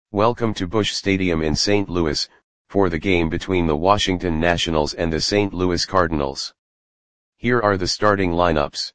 Welcome to Busch Stadium in St. Louis, for the game between the Washington Nationals and the St. Louis Cardinals. Here are the starting lineups.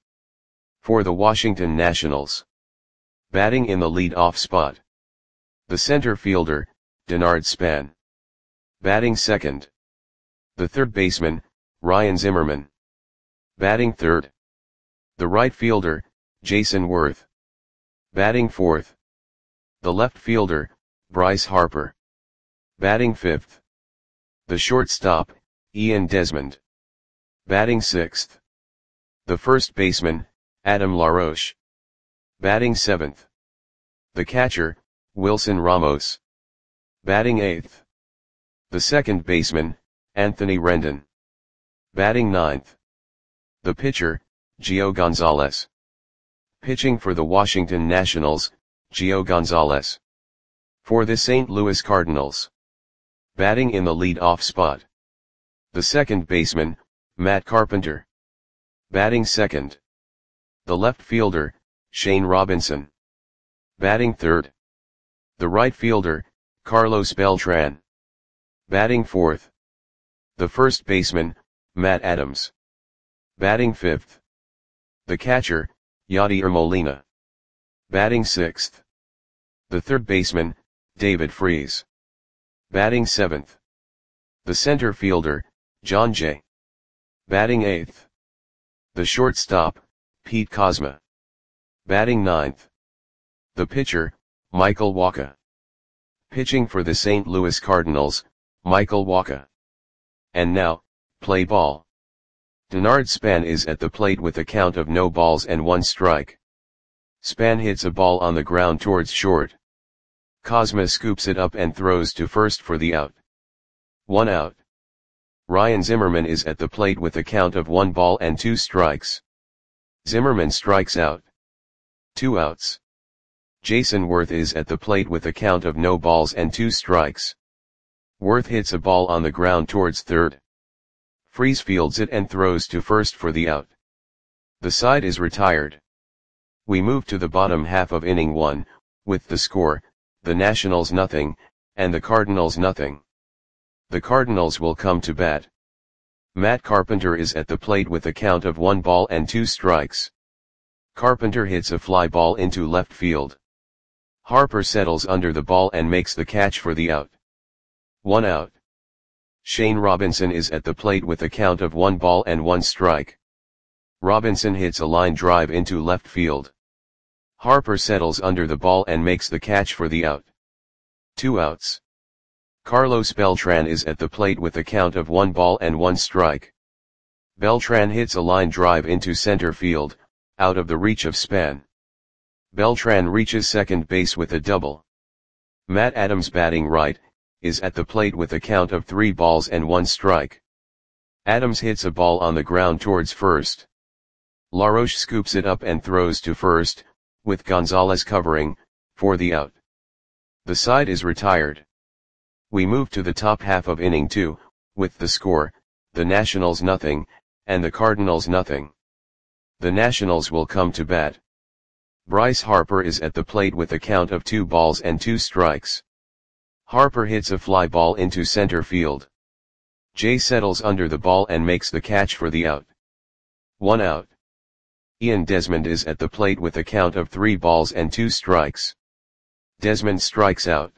For the Washington Nationals. Batting in the lead-off spot. The center fielder, Denard Span. Batting second. The third baseman, Ryan Zimmerman. Batting third. The right fielder, Jason Worth. Batting fourth. The left fielder, Bryce Harper. Batting fifth. The shortstop, Ian Desmond. Batting sixth. The first baseman, Adam LaRoche. Batting seventh. The catcher, Wilson Ramos. Batting eighth. The second baseman, Anthony Rendon. Batting ninth. The pitcher, Gio Gonzalez. Pitching for the Washington Nationals, Gio Gonzalez. For the St. Louis Cardinals. Batting in the lead-off spot. The second baseman, Matt Carpenter. Batting second. The left fielder, Shane Robinson. Batting third. The right fielder, Carlos Beltran. Batting fourth. The first baseman, Matt Adams. Batting fifth. The catcher, Yadier Molina. Batting sixth. The third baseman, David Freese. Batting seventh. The center fielder, John Jay. Batting eighth. The shortstop, Pete Kozma. Batting ninth. The pitcher, Michael Wacha. Pitching for the St. Louis Cardinals, Michael Wacha. And now, play ball. Denard Span is at the plate with a count of no balls and one strike. Span hits a ball on the ground towards short. Kozma scoops it up and throws to first for the out. 1 out. Ryan Zimmerman is at the plate with a count of 1 ball and 2 strikes. Zimmerman strikes out. 2 outs. Jason Worth is at the plate with a count of no balls and 2 strikes. Worth hits a ball on the ground towards third. Freese fields it and throws to first for the out. The side is retired. We move to the bottom half of inning 1, with the score, the Nationals nothing, and the Cardinals nothing. The Cardinals will come to bat. Matt Carpenter is at the plate with a count of 1 ball and 2 strikes. Carpenter hits a fly ball into left field. Harper settles under the ball and makes the catch for the out. 1 out. Shane Robinson is at the plate with a count of 1 ball and 1 strike. Robinson hits a line drive into left field. Harper settles under the ball and makes the catch for the out. 2 outs. Carlos Beltran is at the plate with a count of 1 ball and 1 strike. Beltran hits a line drive into center field, out of the reach of Span. Beltran reaches second base with a double. Matt Adams, batting right, is at the plate with a count of 3 balls and 1 strike. Adams hits a ball on the ground towards first. LaRoche scoops it up and throws to first, with Gonzalez covering, for the out. The side is retired. We move to the top half of inning 2, with the score, the Nationals nothing, and the Cardinals nothing. The Nationals will come to bat. Bryce Harper is at the plate with a count of 2 balls and 2 strikes. Harper hits a fly ball into center field. Jay settles under the ball and makes the catch for the out. 1 out. Ian Desmond is at the plate with a count of 3 balls and 2 strikes. Desmond strikes out.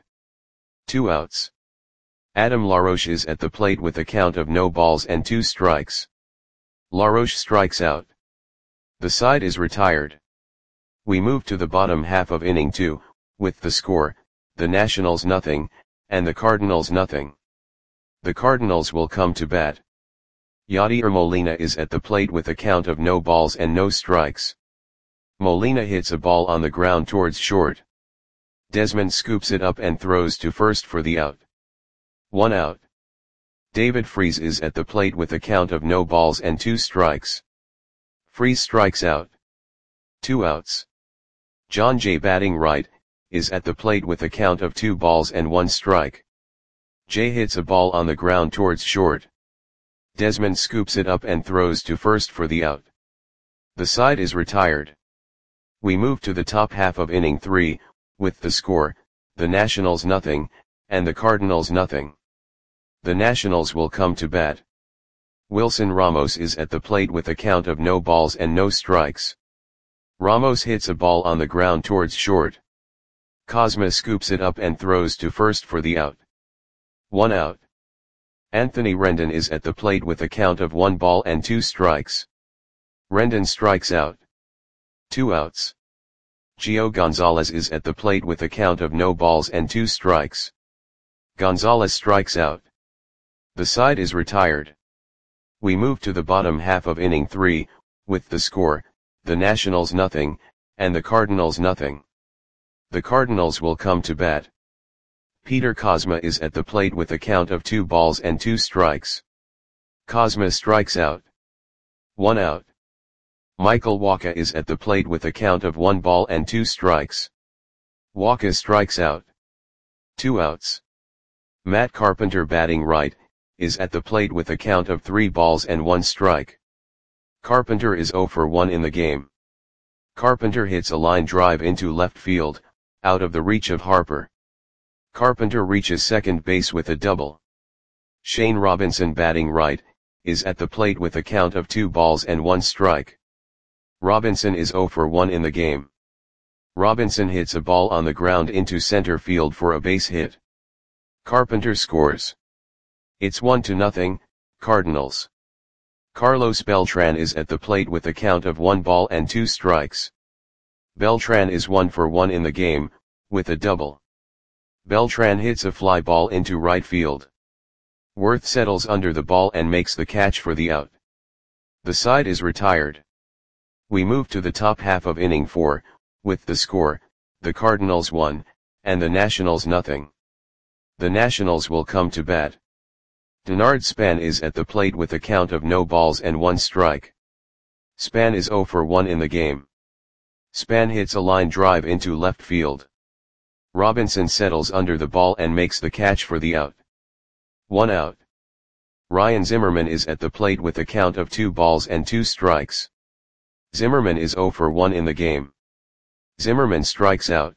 2 outs. Adam LaRoche is at the plate with a count of no balls and 2 strikes. LaRoche strikes out. The side is retired. We move to the bottom half of inning 2, with the score, the Nationals nothing, and the Cardinals nothing. The Cardinals will come to bat. Yadier Molina is at the plate with a count of no balls and no strikes. Molina hits a ball on the ground towards short. Desmond scoops it up and throws to first for the out. 1 out. David Freese is at the plate with a count of no balls and 2 strikes. Freese strikes out. 2 outs. John Jay, batting right, is at the plate with a count of 2 balls and 1 strike. Jay hits a ball on the ground towards short. Desmond scoops it up and throws to first for the out. The side is retired. We move to the top half of inning 3, with the score, the Nationals nothing, and the Cardinals nothing. The Nationals will come to bat. Wilson Ramos is at the plate with a count of no balls and no strikes. Ramos hits a ball on the ground towards short. Kozma scoops it up and throws to first for the out. 1 out. Anthony Rendon is at the plate with a count of 1 ball and 2 strikes. Rendon strikes out. 2 outs. Gio Gonzalez is at the plate with a count of no balls and 2 strikes. Gonzalez strikes out. The side is retired. We move to the bottom half of inning 3, with the score, the Nationals nothing, and the Cardinals nothing. The Cardinals will come to bat. Peter Kozma is at the plate with a count of 2 balls and 2 strikes. Kozma strikes out. 1 out. Michael Wacha is at the plate with a count of 1 ball and 2 strikes. Wacha strikes out. 2 outs. Matt Carpenter, batting right, is at the plate with a count of 3 balls and 1 strike. Carpenter is 0 for 1 in the game. Carpenter hits a line drive into left field, out of the reach of Harper. Carpenter reaches second base with a double. Shane Robinson, batting right, is at the plate with a count of 2 balls and 1 strike. Robinson is 0 for 1 in the game. Robinson hits a ball on the ground into center field for a base hit. Carpenter scores. It's 1-0, Cardinals. Carlos Beltran is at the plate with a count of 1 ball and 2 strikes. Beltran is 1 for 1 in the game, with a double. Beltran hits a fly ball into right field. Worth settles under the ball and makes the catch for the out. The side is retired. We move to the top half of inning 4, with the score, the Cardinals 1, and the Nationals nothing. The Nationals will come to bat. Denard Span is at the plate with a count of no balls and 1 strike. Span is 0 for 1 in the game. Span hits a line drive into left field. Robinson settles under the ball and makes the catch for the out. 1 out. Ryan Zimmerman is at the plate with a count of 2 balls and 2 strikes. Zimmerman is 0 for 1 in the game. Zimmerman strikes out.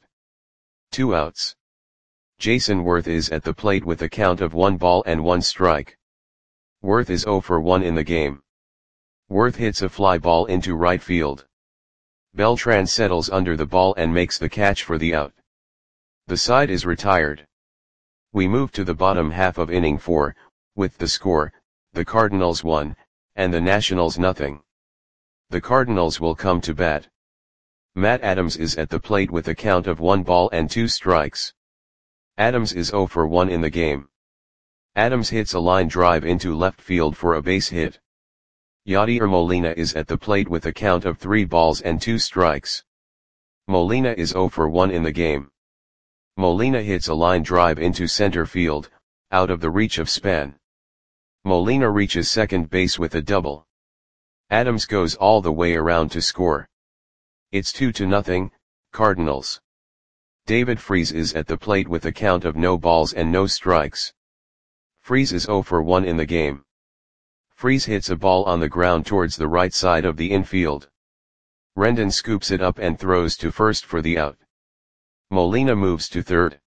2 outs. Jason Worth is at the plate with a count of 1 ball and 1 strike. Worth is 0 for 1 in the game. Worth hits a fly ball into right field. Beltran settles under the ball and makes the catch for the out. The side is retired. We move to the bottom half of inning 4, with the score, the Cardinals 1, and the Nationals nothing. The Cardinals will come to bat. Matt Adams is at the plate with a count of 1 ball and 2 strikes. Adams is 0 for 1 in the game. Adams hits a line drive into left field for a base hit. Yadier Molina is at the plate with a count of 3 balls and 2 strikes. Molina is 0 for 1 in the game. Molina hits a line drive into center field, out of the reach of Span. Molina reaches second base with a double. Adams goes all the way around to score. It's 2-0, Cardinals. David Freese is at the plate with a count of no balls and no strikes. Freese is 0 for 1 in the game. Freese hits a ball on the ground towards the right side of the infield. Rendon scoops it up and throws to first for the out. Molina moves to third.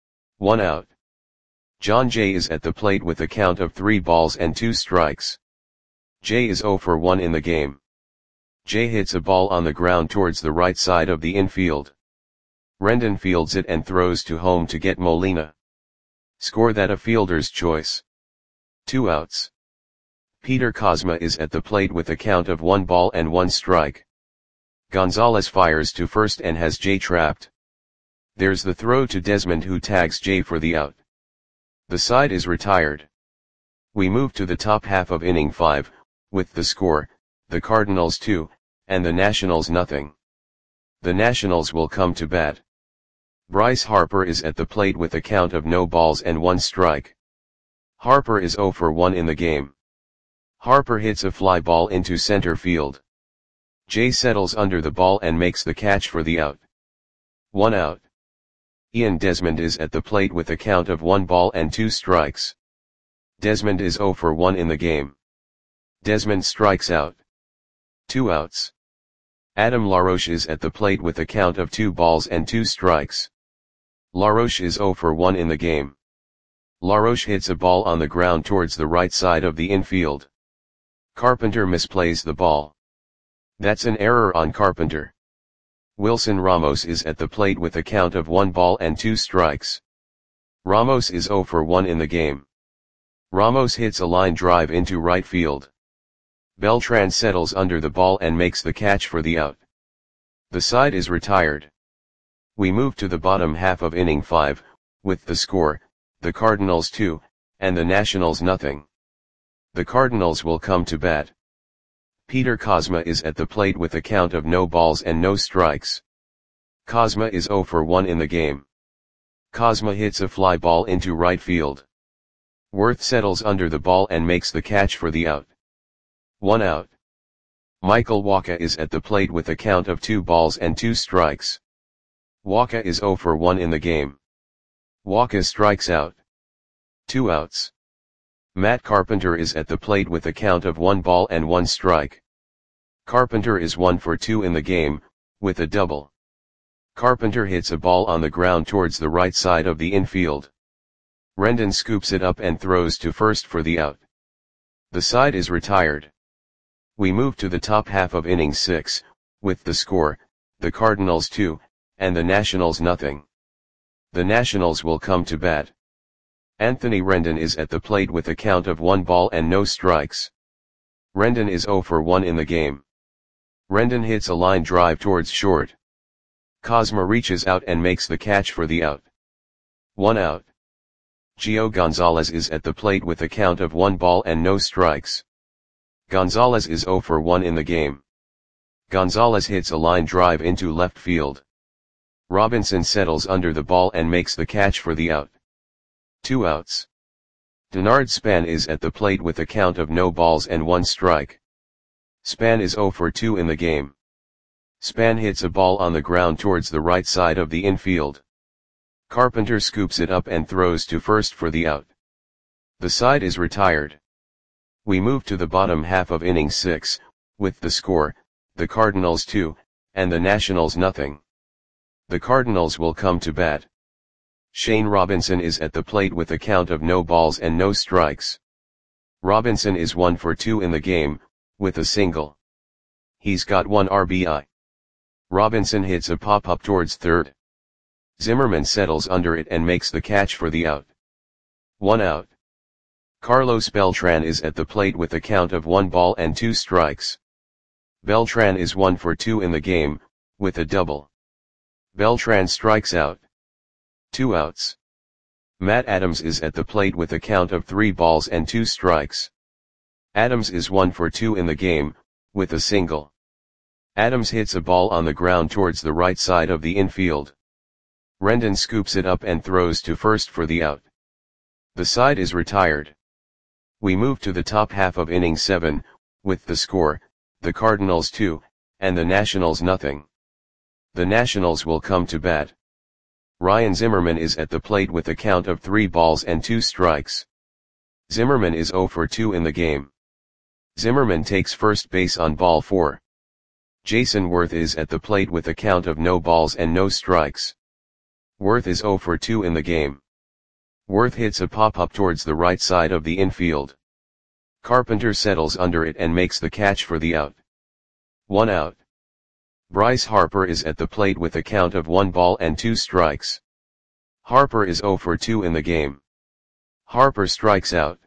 1 out. John Jay is at the plate with a count of 3 balls and 2 strikes. Jay is 0 for 1 in the game. Jay hits a ball on the ground towards the right side of the infield. Rendon fields it and throws to home to get Molina. Score that a fielder's choice. 2 outs. Peter Kozma is at the plate with a count of 1 ball and 1 strike. Gonzalez fires to first and has Jay trapped. There's the throw to Desmond, who tags Jay for the out. The side is retired. We move to the top half of inning 5, with the score, the Cardinals 2, and the Nationals nothing. The Nationals will come to bat. Bryce Harper is at the plate with a count of no balls and 1 strike. Harper is 0 for 1 in the game. Harper hits a fly ball into center field. Jay settles under the ball and makes the catch for the out. 1 out. Ian Desmond is at the plate with a count of 1 ball and 2 strikes. Desmond is 0 for 1 in the game. Desmond strikes out. 2 outs. Adam LaRoche is at the plate with a count of 2 balls and 2 strikes. Laroche is 0 for 1 in the game. Laroche hits a ball on the ground towards the right side of the infield. Carpenter misplays the ball. That's an error on Carpenter. Wilson Ramos is at the plate with a count of 1 ball and 2 strikes. Ramos is 0 for 1 in the game. Ramos hits a line drive into right field. Beltran settles under the ball and makes the catch for the out. The side is retired. We move to the bottom half of inning 5, with the score, the Cardinals 2, and the Nationals nothing. The Cardinals will come to bat. Peter Kozma is at the plate with a count of no balls and no strikes. Kozma is 0 for 1 in the game. Kozma hits a fly ball into right field. Worth settles under the ball and makes the catch for the out. 1 out. Michael Wacha is at the plate with a count of 2 balls and 2 strikes. Wacha is 0 for 1 in the game. Wacha strikes out. 2 outs. Matt Carpenter is at the plate with a count of 1 ball and 1 strike. Carpenter is 1 for 2 in the game, with a double. Carpenter hits a ball on the ground towards the right side of the infield. Rendon scoops it up and throws to first for the out. The side is retired. We move to the top half of inning 6, with the score, the Cardinals 2, and the Nationals nothing. The Nationals will come to bat. Anthony Rendon is at the plate with a count of 1 ball and no strikes. Rendon is 0 for 1 in the game. Rendon hits a line drive towards short. Kozma reaches out and makes the catch for the out. 1 out. Gio Gonzalez is at the plate with a count of 1 ball and no strikes. Gonzalez is 0 for 1 in the game. Gonzalez hits a line drive into left field. Robinson settles under the ball and makes the catch for the out. 2 outs. Denard Span is at the plate with a count of no balls and 1 strike. Span is 0 for 2 in the game. Span hits a ball on the ground towards the right side of the infield. Carpenter scoops it up and throws to first for the out. The side is retired. We move to the bottom half of inning 6, with the score, the Cardinals 2, and the Nationals nothing. The Cardinals will come to bat. Shane Robinson is at the plate with a count of no balls and no strikes. Robinson is 1 for 2 in the game, with a single. He's got 1 RBI. Robinson hits a pop-up towards third. Zimmerman settles under it and makes the catch for the out. 1 out. Carlos Beltran is at the plate with a count of 1 ball and 2 strikes. Beltran is 1 for 2 in the game, with a double. Beltran strikes out. 2 outs. Matt Adams is at the plate with a count of 3 balls and 2 strikes. Adams is 1 for 2 in the game, with a single. Adams hits a ball on the ground towards the right side of the infield. Rendon scoops it up and throws to first for the out. The side is retired. We move to the top half of inning 7, with the score, the Cardinals 2, and the Nationals nothing. The Nationals will come to bat. Ryan Zimmerman is at the plate with a count of 3 balls and 2 strikes. Zimmerman is 0 for 2 in the game. Zimmerman takes first base on ball 4. Jason Worth is at the plate with a count of no balls and no strikes. Worth is 0 for 2 in the game. Worth hits a pop-up towards the right side of the infield. Carpenter settles under it and makes the catch for the out. 1 out. Bryce Harper is at the plate with a count of 1 ball and 2 strikes. Harper is 0 for 2 in the game. Harper strikes out.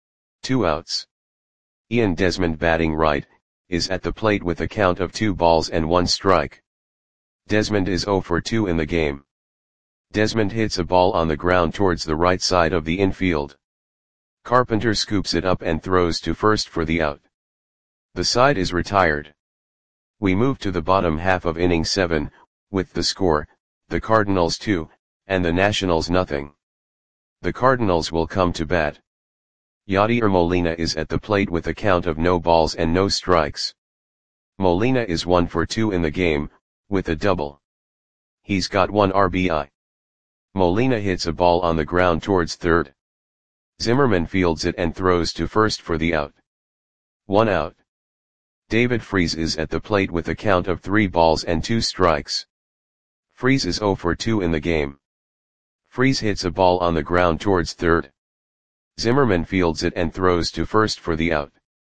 2 outs. Ian Desmond, batting right, is at the plate with a count of 2 balls and 1 strike. Desmond is 0 for 2 in the game. Desmond hits a ball on the ground towards the right side of the infield. Carpenter scoops it up and throws to first for the out. The side is retired. We move to the bottom half of inning 7, with the score, the Cardinals 2, and the Nationals nothing. The Cardinals will come to bat. Yadier Molina is at the plate with a count of no balls and no strikes. Molina is 1 for 2 in the game, with a double. He's got 1 RBI. Molina hits a ball on the ground towards third. Zimmerman fields it and throws to first for the out. 1 out. David Freese is at the plate with a count of 3 balls and 2 strikes. Freese is 0 for 2 in the game. Freese hits a ball on the ground towards third. Zimmerman fields it and throws to first for the out.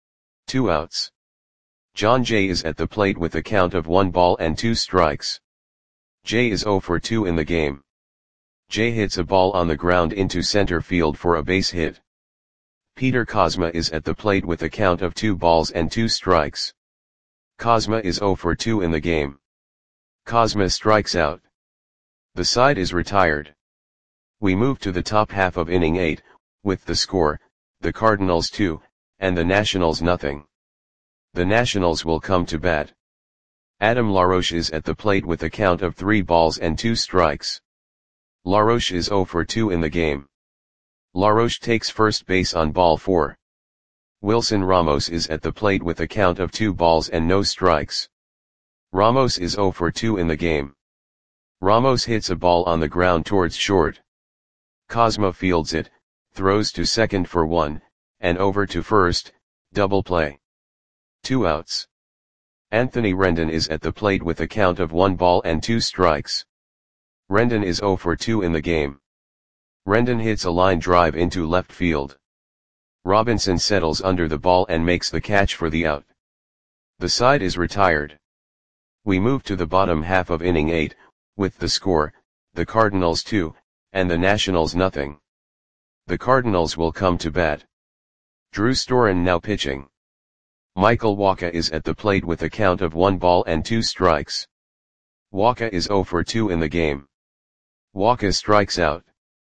2 outs. John Jay is at the plate with a count of 1 ball and 2 strikes. Jay is 0 for 2 in the game. Jay hits a ball on the ground into center field for a base hit. Peter Kozma is at the plate with a count of 2 balls and 2 strikes. Kozma is 0 for 2 in the game. Kozma strikes out. The side is retired. We move to the top half of inning 8, with the score, the Cardinals 2, and the Nationals nothing. The Nationals will come to bat. Adam LaRoche is at the plate with a count of 3 balls and 2 strikes. LaRoche is 0 for 2 in the game. LaRoche takes first base on ball 4. Wilson Ramos is at the plate with a count of 2 balls and no strikes. Ramos is 0 for 2 in the game. Ramos hits a ball on the ground towards short. Kozma fields it, throws to second for 1, and over to first, double play. 2 outs. Anthony Rendon is at the plate with a count of 1 ball and 2 strikes. Rendon is 0 for 2 in the game. Rendon hits a line drive into left field. Robinson settles under the ball and makes the catch for the out. The side is retired. We move to the bottom half of inning 8, with the score, the Cardinals 2, and the Nationals nothing. The Cardinals will come to bat. Drew Storen now pitching. Michael Wacha is at the plate with a count of 1 ball and 2 strikes. Wacha is 0 for 2 in the game. Wacha strikes out.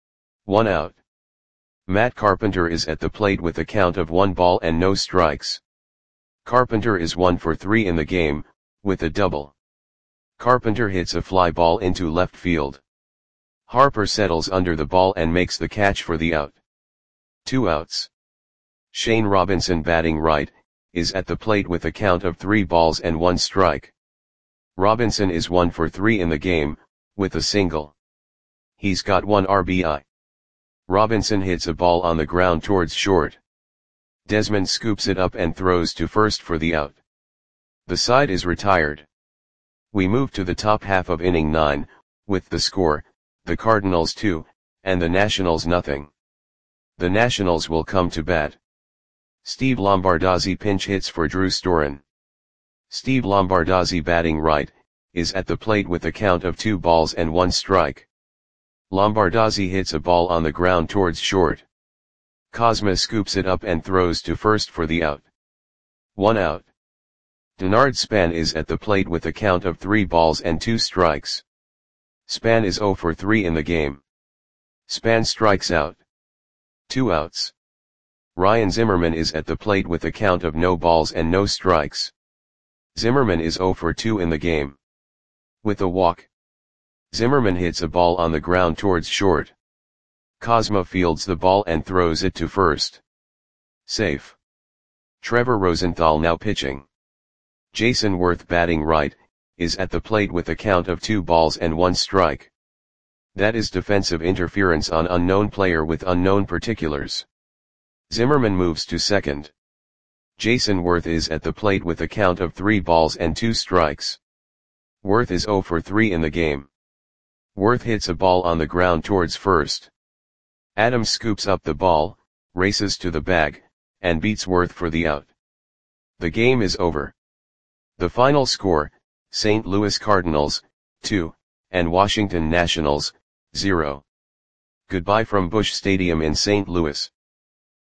1 out. Matt Carpenter is at the plate with a count of 1 ball and no strikes. Carpenter is 1 for 3 in the game, with a double. Carpenter hits a fly ball into left field. Harper settles under the ball and makes the catch for the out. 2 outs. Shane Robinson batting right, is at the plate with a count of 3 balls and 1 strike. Robinson is 1 for 3 in the game, with a single. He's got 1 RBI. Robinson hits a ball on the ground towards short. Desmond scoops it up and throws to first for the out. The side is retired. We move to the top half of inning 9, with the score, the Cardinals 2, and the Nationals nothing. The Nationals will come to bat. Steve Lombardozzi pinch hits for Drew Storen. Steve Lombardozzi batting right, is at the plate with a count of 2 balls and 1 strike. Lombardozzi hits a ball on the ground towards short. Kozma scoops it up and throws to first for the out. 1 out. Denard Span is at the plate with a count of 3 balls and 2 strikes. Span is 0 for 3 in the game. Span strikes out. 2 outs. Ryan Zimmerman is at the plate with a count of no balls and no strikes. Zimmerman is 0 for 2 in the game. With a walk. Zimmerman hits a ball on the ground towards short. Kozma fields the ball and throws it to first. Safe. Trevor Rosenthal now pitching. Jason Worth batting right, is at the plate with a count of 2 balls and 1 strike. That is defensive interference on unknown player with unknown particulars. Zimmerman moves to second. Jason Worth is at the plate with a count of 3 balls and 2 strikes. Worth is 0 for 3 in the game. Worth hits a ball on the ground towards first. Adams scoops up the ball, races to the bag, and beats Worth for the out. The game is over. The final score, St. Louis Cardinals, 2, and Washington Nationals, 0. Goodbye from Busch Stadium in St. Louis.